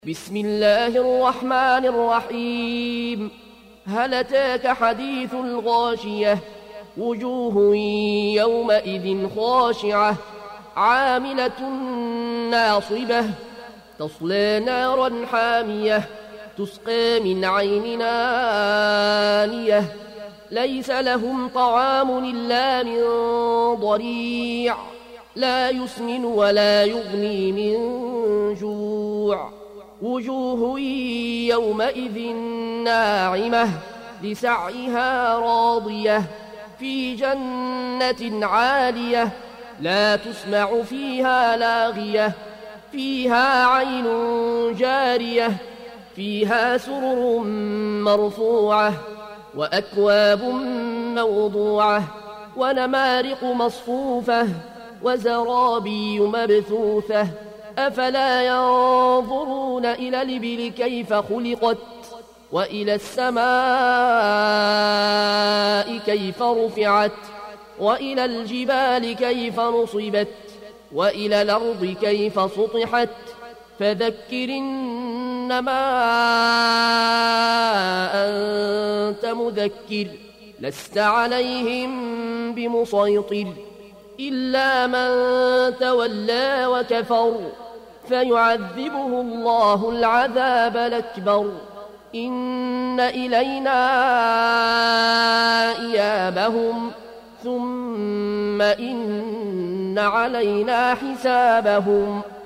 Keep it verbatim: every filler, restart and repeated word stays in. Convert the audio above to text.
بسم الله الرحمن الرحيم. هل أتاك حديث الغاشية؟ وجوه يومئذ خاشعة عاملة ناصبة تصلى نارا حامية تسقى من عين آنية ليس لهم طعام إلا من ضريع لا يسمن ولا يغني من جوع. وجوه يومئذ ناعمة لسعيها راضية في جنة عالية لا تسمع فيها لاغية فيها عين جارية فيها سرر مرفوعة وأكواب موضوعة ونمارق مصفوفة وزرابي مبثوثة. أفلا ينظرون إلى الإبل كيف خلقت وإلى السماء كيف رفعت وإلى الجبال كيف نصبت وإلى الأرض كيف سطحت. فذكر إنما أنت مذكر لست عليهم بمسيطر إلا من تولى وكفر فيعذبه الله العذاب الأكبر. إن إلينا إيابهم ثم إن علينا حسابهم.